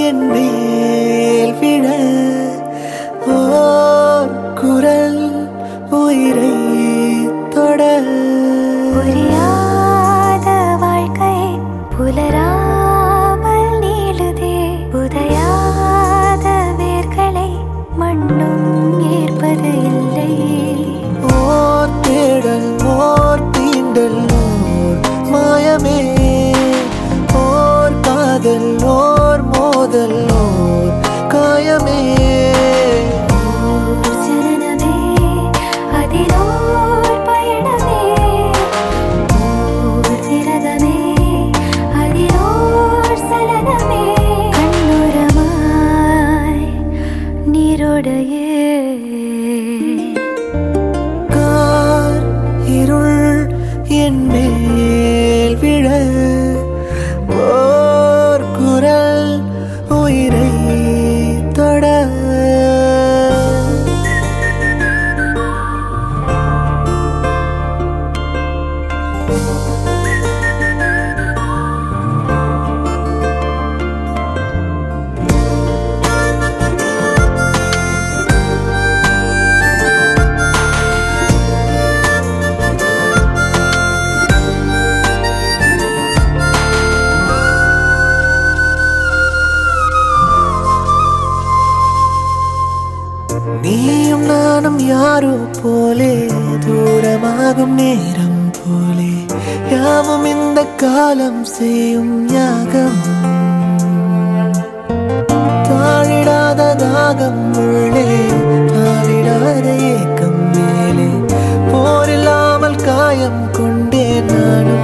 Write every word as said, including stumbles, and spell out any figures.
என் மேல் விழ ஓர் குரல் உயிரை தொட புரியாத வாழ்க்கை புலராமல் நீளுதே புதையாத வேர்களை மண்ணும் ஏற்பது இல்லை ஓர் தேடல் ஓர் தீண்டல் ஓர் மாயமே ஓர் காதல் ஓர் மோதல் ஓர் காயமே ஓர் சரணமே அதிலோர் பயணமே ஓர் விரதமே அதிலோர் சலனமே கண்ணுரமாய் நீரோடையே கார் இருள் என் மேல் விழ ஓர் குரல் உயிரை தொட நீயும் நானும் யாரோ போலே தூரமாகும் நேரம் போலே யாவும் இந்த காலம் செய்யும் யாகம் தாழிடாத தாகம் உள்ளே தாவிடாத ஏக்கம் மேலே போரில்லாமல் காயம் கொண்டே நானும்